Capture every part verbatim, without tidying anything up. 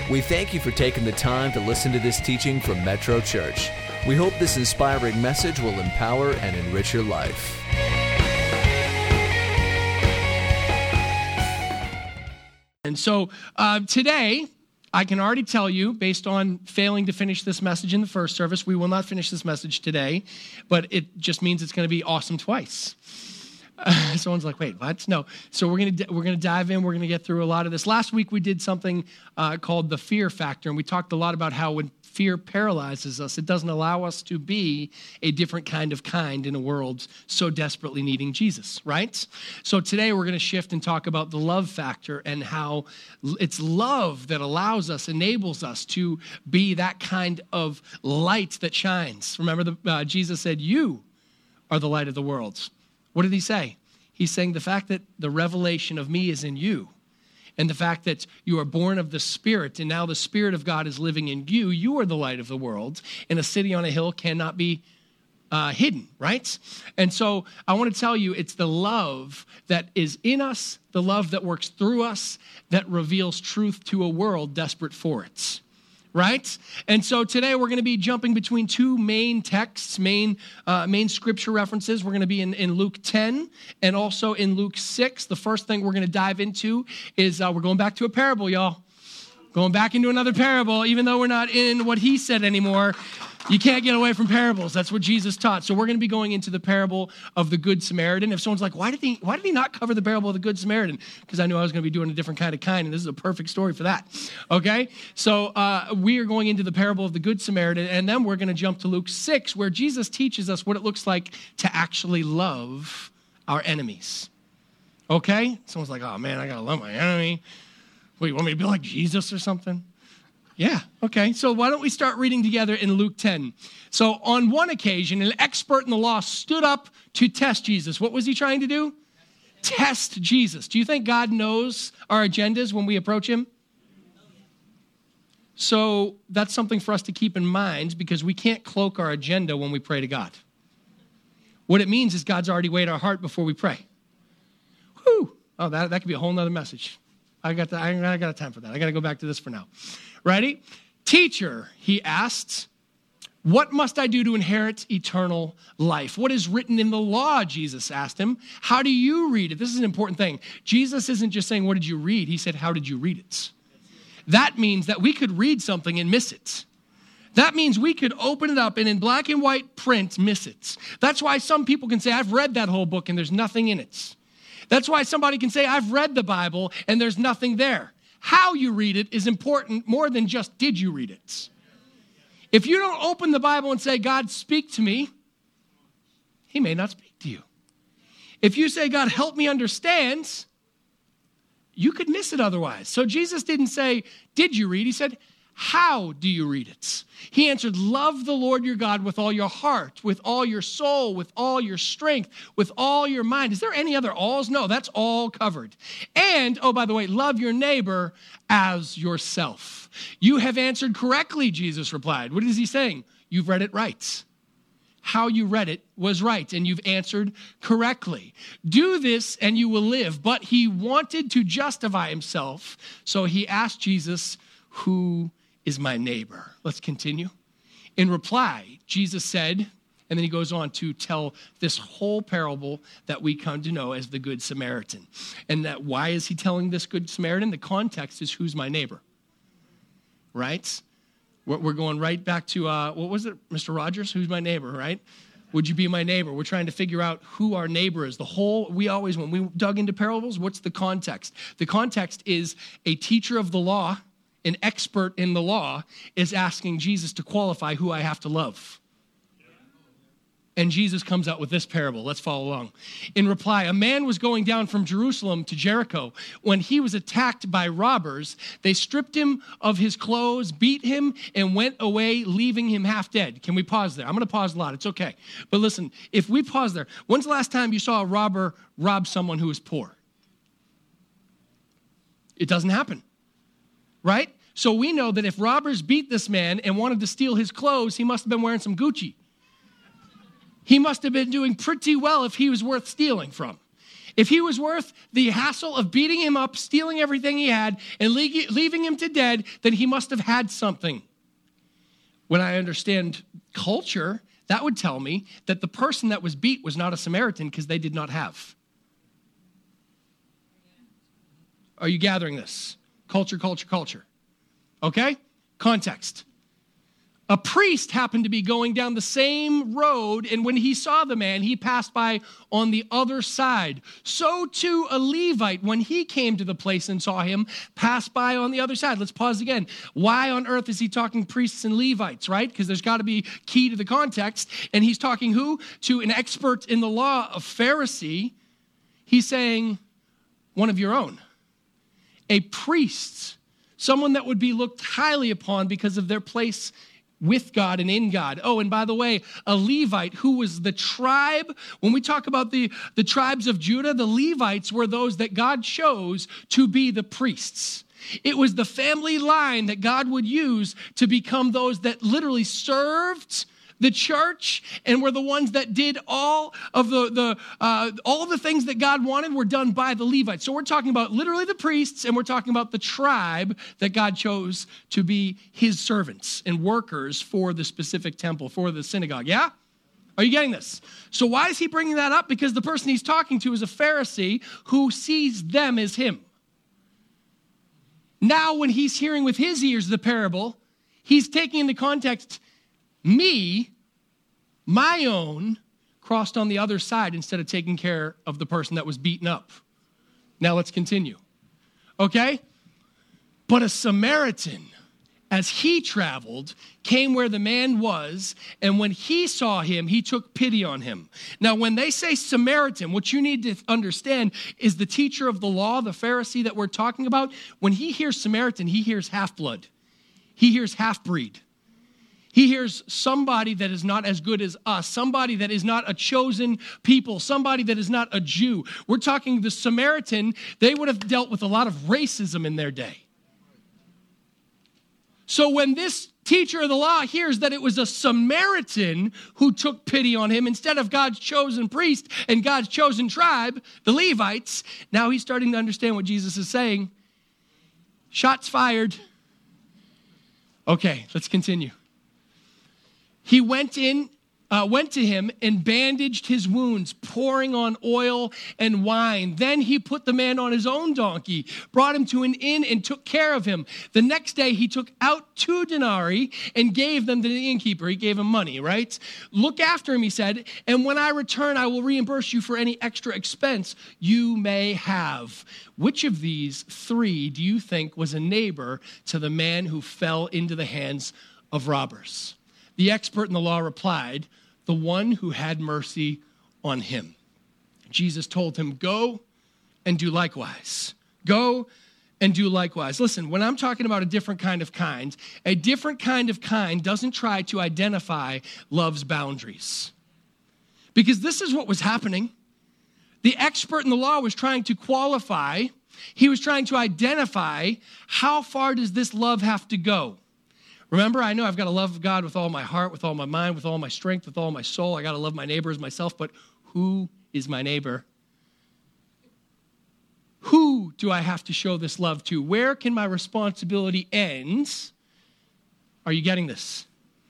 We thank you for taking the time to listen to this teaching from Metro Church. We hope this inspiring message will empower and enrich your life. And so uh, today, I can already tell you, based on failing to finish this message in the first service, we will not finish this message today, but it just means it's going to be awesome twice. Uh, someone's like, wait, what? No. So we're going to we're going to dive in. We're going to get through a lot of this. Last week we did something uh, called the fear factor, and we talked a lot about how when fear paralyzes us, it doesn't allow us to be a different kind of kind in a world so desperately needing Jesus, right? So today we're going to shift and talk about the love factor and how it's love that allows us, enables us to be that kind of light that shines. Remember, the, uh, Jesus said, "You are the light of the world." What did he say? He's saying the fact that the revelation of me is in you, and the fact that you are born of the Spirit, and now the Spirit of God is living in you, you are the light of the world, and a city on a hill cannot be uh, hidden, right? And so I want to tell you, it's the love that is in us, the love that works through us, that reveals truth to a world desperate for it. Right? And so today we're going to be jumping between two main texts, main uh, main scripture references. We're going to be in, in Luke ten and also in Luke six. The first thing we're going to dive into is uh, we're going back to a parable, y'all. Going back into another parable, even though we're not in what he said anymore. You can't get away from parables. That's what Jesus taught. So we're going to be going into the parable of the Good Samaritan. If someone's like, why did he why did he not cover the parable of the Good Samaritan? Because I knew I was going to be doing a different kind of kind, and this is a perfect story for that. Okay? So uh, we are going into the parable of the Good Samaritan, and then we're going to jump to Luke six, where Jesus teaches us what it looks like to actually love our enemies. Okay? Someone's like, oh man, I got to love my enemy. Wait, you want me to be like Jesus or something? Yeah, okay. So why don't we start reading together in Luke ten? So on one occasion, an expert in the law stood up to test Jesus. What was he trying to do? Test Jesus. Do you think God knows our agendas when we approach him? So that's something for us to keep in mind, because we can't cloak our agenda when we pray to God. What it means is God's already weighed our heart before we pray. Whew. Oh, that, that could be a whole nother message. I got the, I got time for that. I got to go back to this for now. Ready? Teacher, he asked, what must I do to inherit eternal life? What is written in the law? Jesus asked him. How do you read it? This is an important thing. Jesus isn't just saying, what did you read? He said, how did you read it? That means that we could read something and miss it. That means we could open it up and in black and white print miss it. That's why some people can say, I've read that whole book and there's nothing in it. That's why somebody can say, I've read the Bible and there's nothing there. How you read it is important more than just did you read it. If you don't open the Bible and say, God, speak to me, he may not speak to you. If you say, God, help me understand, you could miss it otherwise. So Jesus didn't say, did you read? He said, how do you read it? He answered, love the Lord your God with all your heart, with all your soul, with all your strength, with all your mind. Is there any other alls? No, that's all covered. And, oh, by the way, love your neighbor as yourself. You have answered correctly, Jesus replied. What is he saying? You've read it right. How you read it was right, and you've answered correctly. Do this and you will live. But he wanted to justify himself, so he asked Jesus, who is my neighbor? Let's continue. In reply, Jesus said, and then he goes on to tell this whole parable that we come to know as the Good Samaritan. And that why is he telling this Good Samaritan? The context is who's my neighbor, right? We're going right back to, uh, what was it, Mister Rogers? Who's my neighbor, right? Would you be my neighbor? We're trying to figure out who our neighbor is. The whole, we always, when we dug into parables, what's the context? The context is a teacher of the law, an expert in the law, is asking Jesus to qualify who I have to love. And Jesus comes out with this parable. Let's follow along. In reply, a man was going down from Jerusalem to Jericho. When he was attacked by robbers, they stripped him of his clothes, beat him, and went away, leaving him half dead. Can we pause there? I'm going to pause a lot. It's okay. But listen, if we pause there, when's the last time you saw a robber rob someone who was poor? It doesn't happen. Right? So we know that if robbers beat this man and wanted to steal his clothes, he must have been wearing some Gucci. He must have been doing pretty well if he was worth stealing from. If he was worth the hassle of beating him up, stealing everything he had, and leaving him to dead, then he must have had something. When I understand culture, that would tell me that the person that was beat was not a Samaritan because they did not have. Are you gathering this? Culture, culture, culture. Okay? Context. A priest happened to be going down the same road, and when he saw the man, he passed by on the other side. So too a Levite, when he came to the place and saw him, passed by on the other side. Let's pause again. Why on earth is he talking priests and Levites, right? Because there's got to be key to the context. And he's talking who? To an expert in the law, a Pharisee. He's saying, one of your own. A priest, someone that would be looked highly upon because of their place with God and in God. Oh, and by the way, a Levite who was the tribe, when we talk about the, the tribes of Judah, the Levites were those that God chose to be the priests. It was the family line that God would use to become those that literally served the church and were the ones that did all of the, the uh, all of the things that God wanted were done by the Levites. So we're talking about literally the priests, and we're talking about the tribe that God chose to be his servants and workers for the specific temple, for the synagogue. Yeah? Are you getting this? So why is he bringing that up? Because the person he's talking to is a Pharisee who sees them as him. Now, when he's hearing with his ears the parable, he's taking into context me, my own, crossed on the other side instead of taking care of the person that was beaten up. Now let's continue. Okay? But a Samaritan, as he traveled, came where the man was, and when he saw him, he took pity on him. Now, when they say Samaritan, what you need to understand is the teacher of the law, the Pharisee that we're talking about, when he hears Samaritan, he hears half-blood. He hears half-breed. He hears somebody that is not as good as us, somebody that is not a chosen people, somebody that is not a Jew. We're talking the Samaritan. They would have dealt with a lot of racism in their day. So when this teacher of the law hears that it was a Samaritan who took pity on him instead of God's chosen priest and God's chosen tribe, the Levites, now he's starting to understand what Jesus is saying. Shots fired. Okay, let's continue. He went in, uh, went to him and bandaged his wounds, pouring on oil and wine. Then he put the man on his own donkey, brought him to an inn and took care of him. The next day he took out two denarii and gave them to the innkeeper. He gave him money, right? Look after him, he said, and when I return, I will reimburse you for any extra expense you may have. Which of these three do you think was a neighbor to the man who fell into the hands of robbers? The expert in the law replied, the one who had mercy on him. Jesus told him, go and do likewise. Go and do likewise. Listen, when I'm talking about a different kind of kind, a different kind of kind doesn't try to identify love's boundaries. Because this is what was happening. The expert in the law was trying to qualify. He was trying to identify how far does this love have to go. Remember, I know I've got to love God with all my heart, with all my mind, with all my strength, with all my soul. I got to love my neighbor as myself, but who is my neighbor? Who do I have to show this love to? Where can my responsibility end? Are you getting this?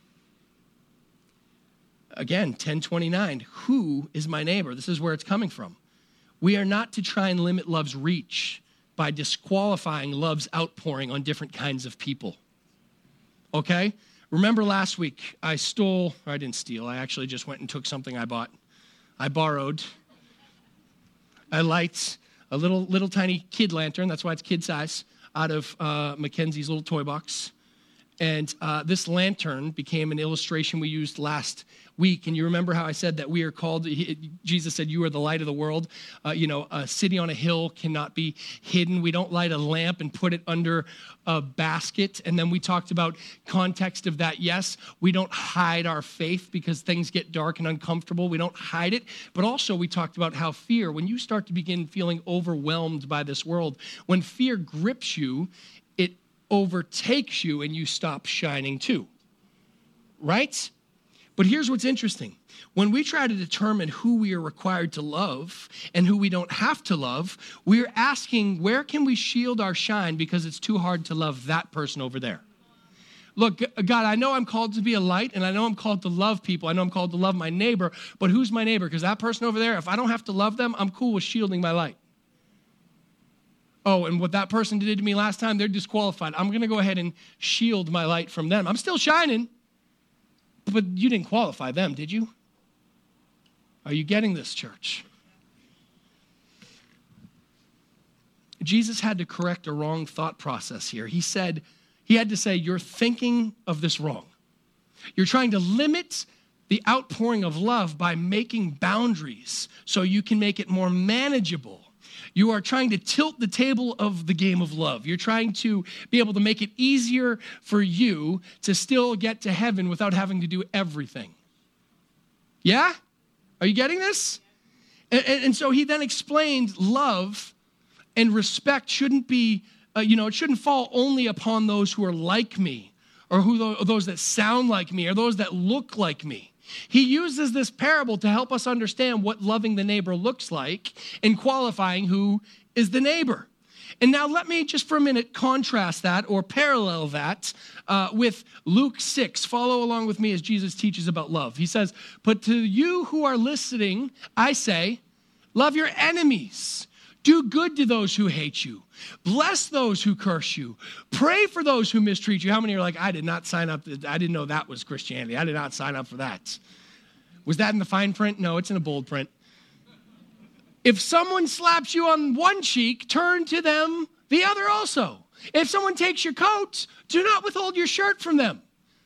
Again, ten twenty-nine, who is my neighbor? This is where it's coming from. We are not to try and limit love's reach by disqualifying love's outpouring on different kinds of people. Okay? Remember last week, I stole, or I didn't steal, I actually just went and took something I bought. I borrowed a light, a little little tiny kid lantern, that's why it's kid size, out of uh, Mackenzie's little toy box. And uh, this lantern became an illustration we used last week. And you remember how I said that we are called, he, Jesus said, you are the light of the world. Uh, you know, a city on a hill cannot be hidden. We don't light a lamp and put it under a basket. And then we talked about context of that. Yes, we don't hide our faith because things get dark and uncomfortable. We don't hide it. But also we talked about how fear, when you start to begin feeling overwhelmed by this world, when fear grips you, it overtakes you and you stop shining too. Right? But here's what's interesting. When we try to determine who we are required to love and who we don't have to love, we're asking, where can we shield our shine because it's too hard to love that person over there? Look, God, I know I'm called to be a light, and I know I'm called to love people. I know I'm called to love my neighbor, but who's my neighbor? Because that person over there, if I don't have to love them, I'm cool with shielding my light. Oh, and what that person did to me last time, they're disqualified. I'm going to go ahead and shield my light from them. I'm still shining, but you didn't qualify them, did you? Are you getting this, church? Jesus had to correct a wrong thought process here. He said, he had to say, you're thinking of this wrong. You're trying to limit the outpouring of love by making boundaries so you can make it more manageable. You are trying to tilt the table of the game of love. You're trying to be able to make it easier for you to still get to heaven without having to do everything. Yeah? Are you getting this? And, and, and so he then explained love and respect shouldn't be, uh, you know, it shouldn't fall only upon those who are like me or who or those that sound like me or those that look like me. He uses this parable to help us understand what loving the neighbor looks like and qualifying who is the neighbor. And now let me just for a minute contrast that or parallel that uh, with Luke six. Follow along with me as Jesus teaches about love. He says, but to you who are listening, I say, love your enemies. Do good to those who hate you. Bless those who curse you. Pray for those who mistreat you. How many are like, I did not sign up. I didn't know that was Christianity. I did not sign up for that. Was that in the fine print? No, it's in a bold print. If someone slaps you on one cheek, turn to them the other also. If someone takes your coat, do not withhold your shirt from them.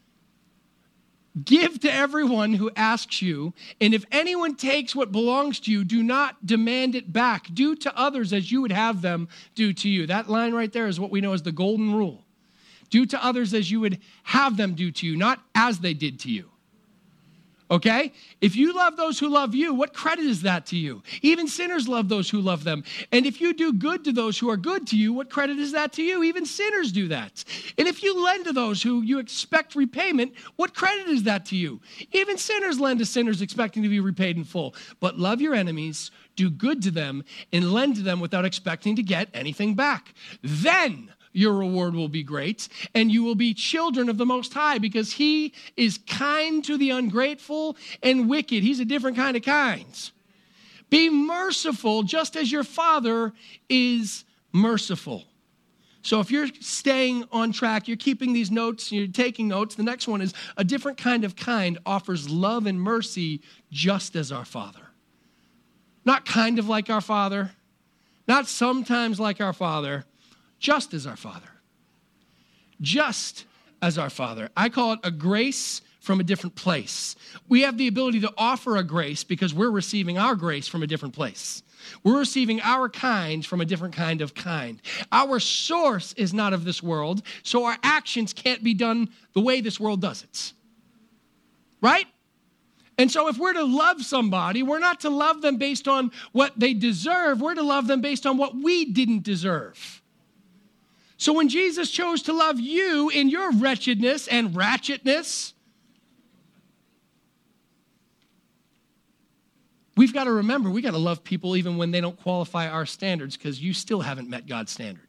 Give to everyone who asks you, and if anyone takes what belongs to you, do not demand it back. Do to others as you would have them do to you. That line right there is what we know as the golden rule. Do to others as you would have them do to you, not as they did to you. Okay? If you love those who love you, what credit is that to you? Even sinners love those who love them. And if you do good to those who are good to you, what credit is that to you? Even sinners do that. And if you lend to those who you expect repayment, what credit is that to you? Even sinners lend to sinners expecting to be repaid in full. But love your enemies, do good to them, and lend to them without expecting to get anything back. Then your reward will be great, and you will be children of the Most High, because he is kind to the ungrateful and wicked. He's a different kind of kind. Be merciful just as your Father is merciful. So if you're staying on track, you're keeping these notes, you're taking notes, the next one is a different kind of kind offers love and mercy just as our Father. Not kind of like our Father, not sometimes like our Father, just as our Father. Just as our Father. I call it a grace from a different place. We have the ability to offer a grace because we're receiving our grace from a different place. We're receiving our kind from a different kind of kind. Our source is not of this world, so our actions can't be done the way this world does it. Right? And so if we're to love somebody, we're not to love them based on what they deserve. We're to love them based on what we didn't deserve. So when Jesus chose to love you in your wretchedness and ratchetness, we've got to remember, we got to love people even when they don't qualify our standards, because you still haven't met God's standard.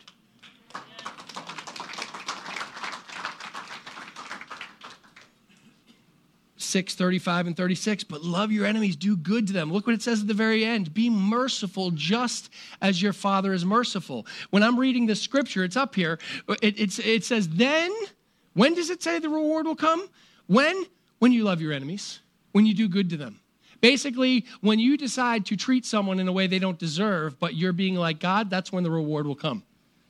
six, thirty-five and thirty-six, but love your enemies, do good to them. Look what it says at the very end. Be merciful just as your Father is merciful. When I'm reading this scripture, it's up here. It, it's, it says, then, when does it say the reward will come? When? When you love your enemies, when you do good to them. Basically, when you decide to treat someone in a way they don't deserve, but you're being like God, that's when the reward will come.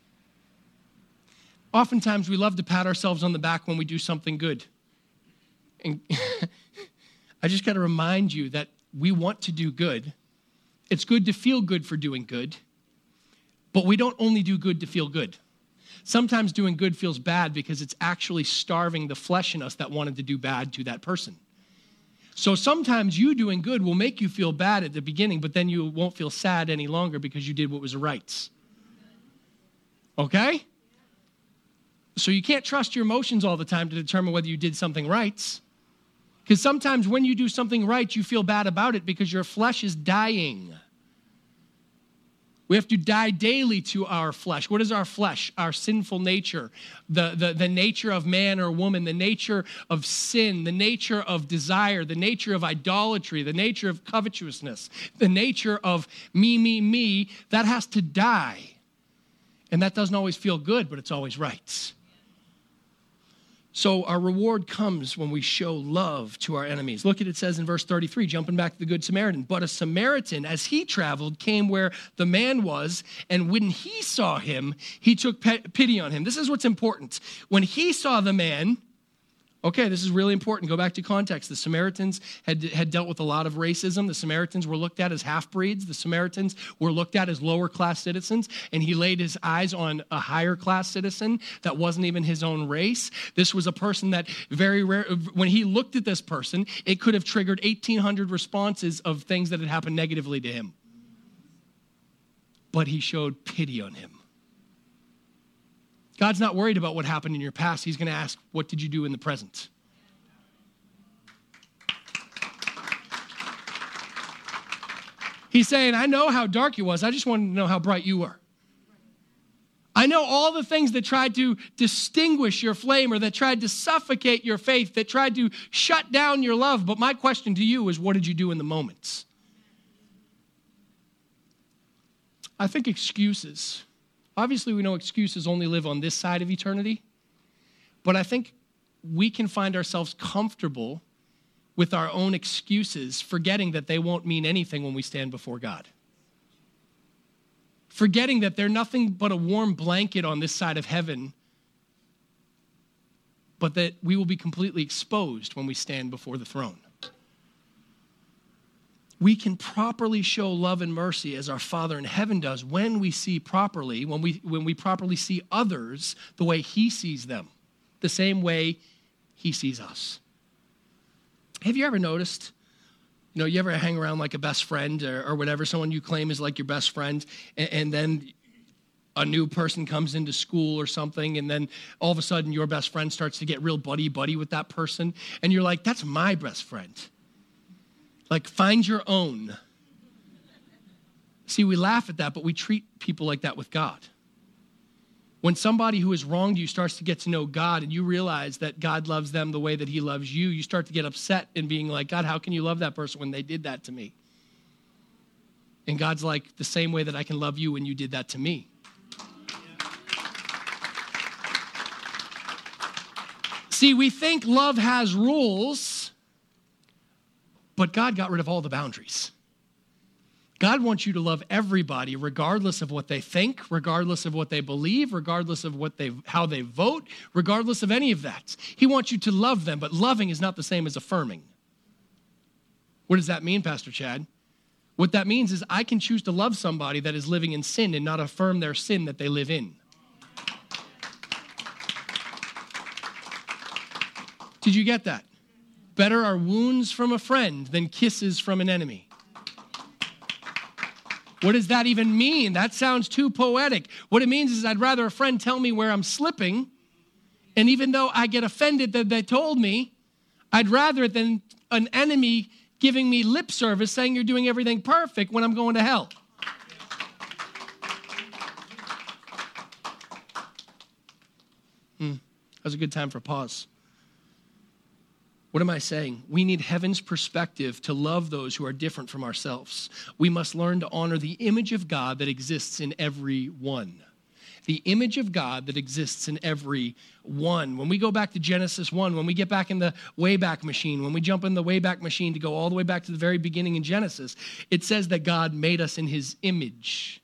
Oftentimes, we love to pat ourselves on the back when we do something good. And I just got to remind you that we want to do good. It's good to feel good for doing good, but we don't only do good to feel good. Sometimes doing good feels bad because it's actually starving the flesh in us that wanted to do bad to that person. So sometimes you doing good will make you feel bad at the beginning, but then you won't feel sad any longer because you did what was right. Okay? So you can't trust your emotions all the time to determine whether you did something right. Because sometimes when you do something right, you feel bad about it because your flesh is dying. We have to die daily to our flesh. What is our flesh? Our sinful nature, the, the, the nature of man or woman, the nature of sin, the nature of desire, the nature of idolatry, the nature of covetousness, the nature of me, me, me. That has to die. And that doesn't always feel good, but it's always right. So our reward comes when we show love to our enemies. Look at it says in verse thirty-three, jumping back to the Good Samaritan. But a Samaritan, as he traveled, came where the man was, and when he saw him, he took pity on him. This is what's important. When he saw the man, okay, this is really important. Go back to context. The Samaritans had, had dealt with a lot of racism. The Samaritans were looked at as half-breeds. The Samaritans were looked at as lower-class citizens, and he laid his eyes on a higher-class citizen that wasn't even his own race. This was a person that very rare, when he looked at this person, it could have triggered eighteen hundred responses of things that had happened negatively to him. But he showed pity on him. God's not worried about what happened in your past. He's going to ask, what did you do in the present? He's saying, I know how dark you was. I just wanted to know how bright you were. I know all the things that tried to distinguish your flame or that tried to suffocate your faith, that tried to shut down your love. But my question to you is, what did you do in the moments? I think excuses. Obviously, we know excuses only live on this side of eternity, but I think we can find ourselves comfortable with our own excuses, forgetting that they won't mean anything when we stand before God. Forgetting that they're nothing but a warm blanket on this side of heaven, but that we will be completely exposed when we stand before the throne. We can properly show love and mercy as our Father in heaven does when we see properly, when we when we properly see others the way he sees them, the same way he sees us. Have you ever noticed, you know, you ever hang around like a best friend or, or whatever, someone you claim is like your best friend, and, and then a new person comes into school or something, and then all of a sudden your best friend starts to get real buddy-buddy with that person, and you're like, that's my best friend. Like, find your own. See, we laugh at that, but we treat people like that with God. When somebody who has wronged you starts to get to know God and you realize that God loves them the way that he loves you, you start to get upset and being like, God, how can you love that person when they did that to me? And God's like, the same way that I can love you when you did that to me. See, we think love has rules, but God got rid of all the boundaries. God wants you to love everybody regardless of what they think, regardless of what they believe, regardless of what they, how they vote, regardless of any of that. He wants you to love them, but loving is not the same as affirming. What does that mean, Pastor Chad? What that means is I can choose to love somebody that is living in sin and not affirm their sin that they live in. Did you get that? Better are wounds from a friend than kisses from an enemy. What does that even mean? That sounds too poetic. What it means is I'd rather a friend tell me where I'm slipping, and even though I get offended that they told me, I'd rather it than an enemy giving me lip service saying you're doing everything perfect when I'm going to hell. Hmm. That was a good time for a pause. What am I saying? We need heaven's perspective to love those who are different from ourselves. We must learn to honor the image of God that exists in every one. The image of God that exists in every one. When we go back to Genesis one, when we get back in the Wayback Machine, when we jump in the Wayback Machine to go all the way back to the very beginning in Genesis, it says that God made us in his image.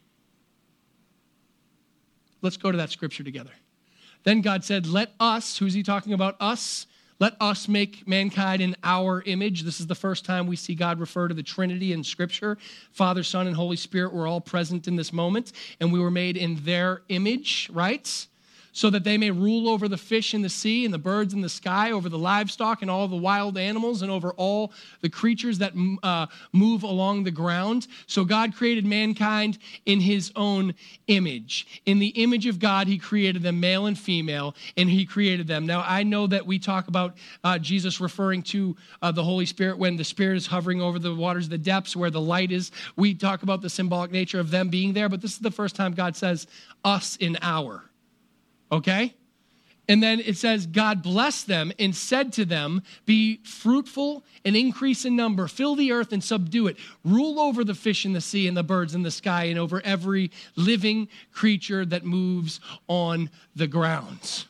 Let's go to that scripture together. Then God said, let us, who's he talking about? Us. Let us make mankind in our image. This is the first time we see God refer to the Trinity in Scripture. Father, Son, and Holy Spirit were all present in this moment, and we were made in their image, right? so that they may rule over the fish in the sea and the birds in the sky, over the livestock and all the wild animals, and over all the creatures that uh, move along the ground. So God created mankind in his own image. In the image of God, he created them male and female, and he created them. Now, I know that we talk about uh, Jesus referring to uh, the Holy Spirit when the Spirit is hovering over the waters, the depths where the light is. We talk about the symbolic nature of them being there, but this is the first time God says us in our. Okay? And then it says, God blessed them and said to them, be fruitful and increase in number, fill the earth and subdue it, rule over the fish in the sea and the birds in the sky and over every living creature that moves on the ground.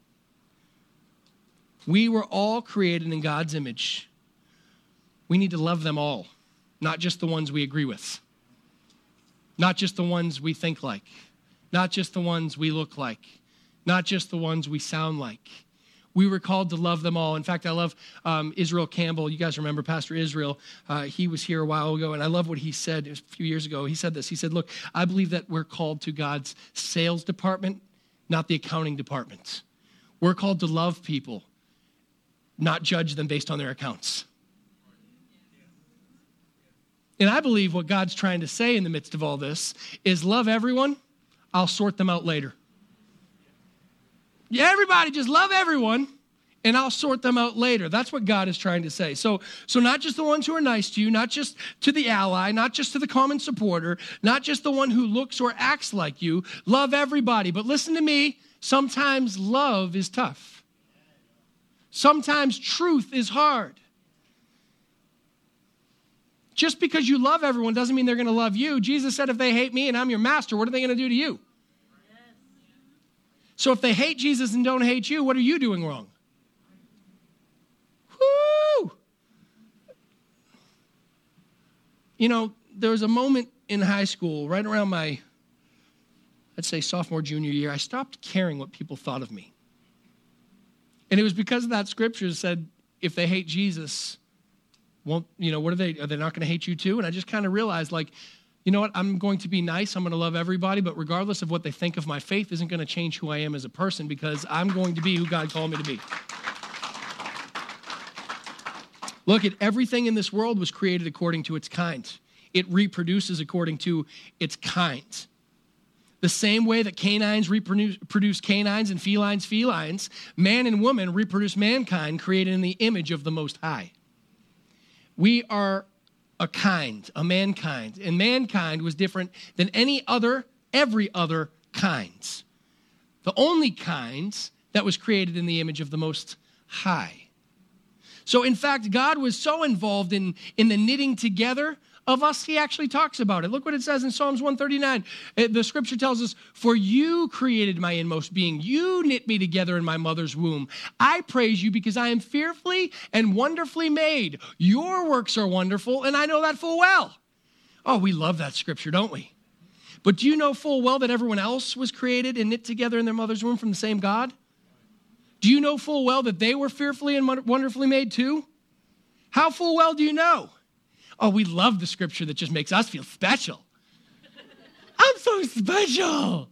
We were all created in God's image. We need to love them all, not just the ones we agree with, not just the ones we think like, not just the ones we look like, not just the ones we sound like. We were called to love them all. In fact, I love um, Israel Campbell. You guys remember Pastor Israel. Uh, he was here a while ago, and I love what he said. It was a few years ago. He said this. He said, look, I believe that we're called to God's sales department, not the accounting department. We're called to love people, not judge them based on their accounts. And I believe what God's trying to say in the midst of all this is love everyone. I'll sort them out later. Yeah, everybody just love everyone, and I'll sort them out later. That's what God is trying to say. So, so not just the ones who are nice to you, not just to the ally, not just to the common supporter, not just the one who looks or acts like you. Love everybody. But listen to me, sometimes love is tough. Sometimes truth is hard. Just because you love everyone doesn't mean they're going to love you. Jesus said, if they hate me and I'm your master, what are they going to do to you? So if they hate Jesus and don't hate you, what are you doing wrong? Woo! You know, there was a moment in high school, right around my, I'd say sophomore, junior year, I stopped caring what people thought of me. And it was because of that scripture that said, if they hate Jesus, won't, you know, what are they, are they not going to hate you too? And I just kind of realized, like, you know what, I'm going to be nice, I'm going to love everybody, but regardless of what they think of my faith isn't going to change who I am as a person, because I'm going to be who God called me to be. Look, at everything in this world was created according to its kind. It reproduces according to its kind. The same way that canines reproduce produce canines and felines felines, man and woman reproduce mankind created in the image of the Most High. We are a kind, a mankind. And mankind was different than any other, every other kind. The only kind that was created in the image of the Most High. So in fact, God was so involved in, in the knitting together of us, he actually talks about it. Look what it says in Psalms one thirty-nine. The scripture tells us, for you created my inmost being. You knit me together in my mother's womb. I praise you because I am fearfully and wonderfully made. Your works are wonderful, and I know that full well. Oh, we love that scripture, don't we? But do you know full well that everyone else was created and knit together in their mother's womb from the same God? Do you know full well that they were fearfully and wonderfully made too? How full well do you know? Oh, we love the scripture that just makes us feel special. I'm so special.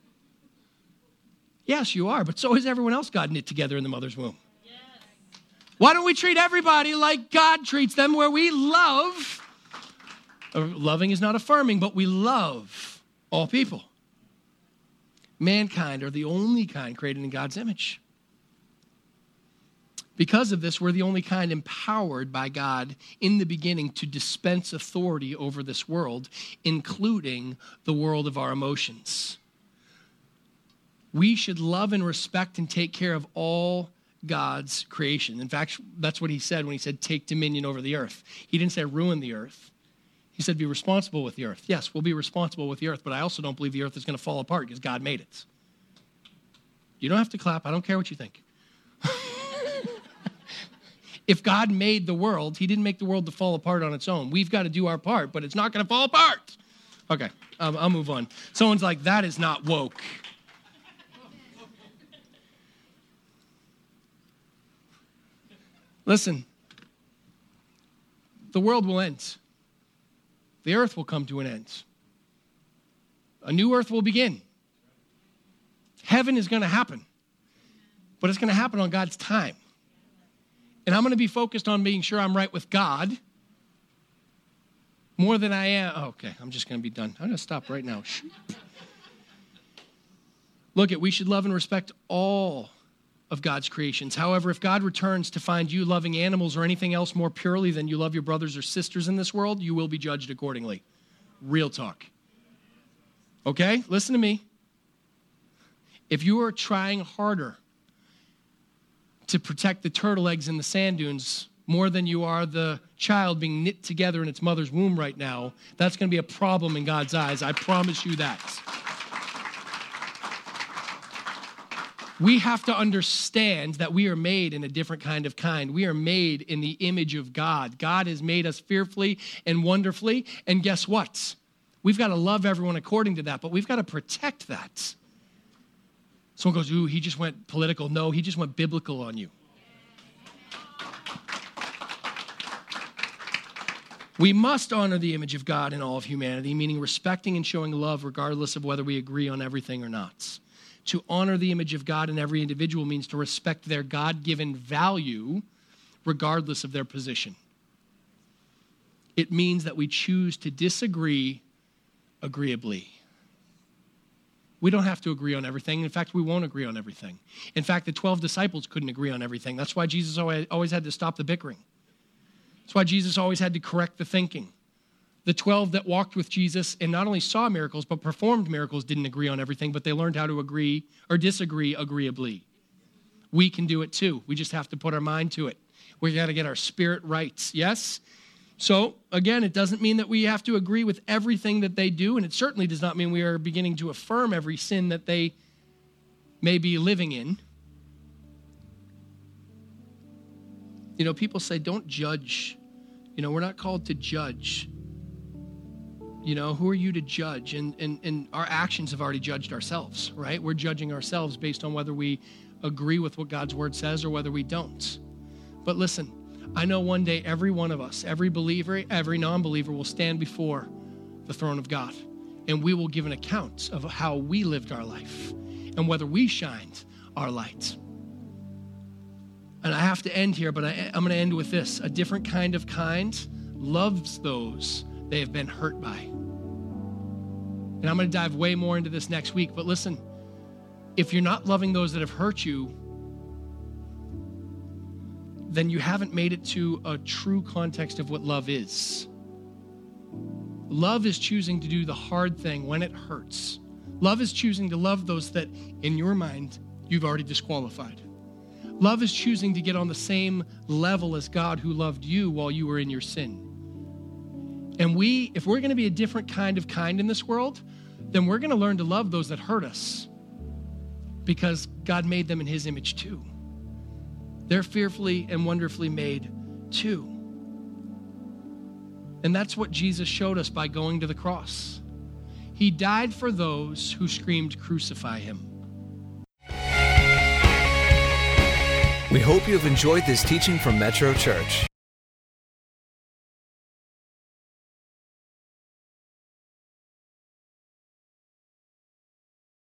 Yes, you are, but so is everyone else God knit together in the mother's womb. Yes. Why don't we treat everybody like God treats them, where we love, loving is not affirming, but we love all people. Mankind are the only kind created in God's image. Because of this, we're the only kind empowered by God in the beginning to dispense authority over this world, including the world of our emotions. We should love and respect and take care of all God's creation. In fact, that's what he said when he said, take dominion over the earth. He didn't say ruin the earth. He said, be responsible with the earth. Yes, we'll be responsible with the earth, but I also don't believe the earth is going to fall apart because God made it. You don't have to clap. I don't care what you think. If God made the world, he didn't make the world to fall apart on its own. We've got to do our part, but it's not going to fall apart. Okay, um, I'll move on. Someone's like, that is not woke. Listen, the world will end. The earth will come to an end. A new earth will begin. Heaven is going to happen, but it's going to happen on God's time. And I'm going to be focused on being sure I'm right with God more than I am. Oh, okay, I'm just going to be done. I'm going to stop right now. Look, at we should love and respect all of God's creations. However, if God returns to find you loving animals or anything else more purely than you love your brothers or sisters in this world, you will be judged accordingly. Real talk. Okay? Listen to me. If you are trying harder to protect the turtle eggs in the sand dunes more than you are the child being knit together in its mother's womb right now, that's going to be a problem in God's eyes. I promise you that. We have to understand that we are made in a different kind of kind. We are made in the image of God. God has made us fearfully and wonderfully. And guess what? We've got to love everyone according to that, but we've got to protect that. Someone goes, ooh, he just went political. No, he just went biblical on you. We must honor the image of God in all of humanity, meaning respecting and showing love regardless of whether we agree on everything or not. To honor the image of God in every individual means to respect their God-given value regardless of their position. It means that we choose to disagree agreeably. We don't have to agree on everything. In fact, we won't agree on everything. In fact, the twelve disciples couldn't agree on everything. That's why Jesus always had to stop the bickering. That's why Jesus always had to correct the thinking. The twelve that walked with Jesus and not only saw miracles, but performed miracles didn't agree on everything, but they learned how to agree or disagree agreeably. We can do it too. We just have to put our mind to it. We got to get our spirit right. Yes? So, again, it doesn't mean that we have to agree with everything that they do, and it certainly does not mean we are beginning to affirm every sin that they may be living in. You know, people say, don't judge. You know, we're not called to judge. You know, who are you to judge? And, and, and our actions have already judged ourselves, right? We're judging ourselves based on whether we agree with what God's word says or whether we don't. But listen, I know one day every one of us, every believer, every non-believer will stand before the throne of God, and we will give an account of how we lived our life and whether we shined our light. And I have to end here, but I, I'm going to end with this. A different kind of kind loves those they have been hurt by. And I'm going to dive way more into this next week, but listen, if you're not loving those that have hurt you, then you haven't made it to a true context of what love is. Love is choosing to do the hard thing when it hurts. Love is choosing to love those that, in your mind, you've already disqualified. Love is choosing to get on the same level as God who loved you while you were in your sin. And we, if we're going to be a different kind of kind in this world, then we're going to learn to love those that hurt us because God made them in his image too. They're fearfully and wonderfully made too. And that's what Jesus showed us by going to the cross. He died for those who screamed, crucify him. We hope you have enjoyed this teaching from Metro Church.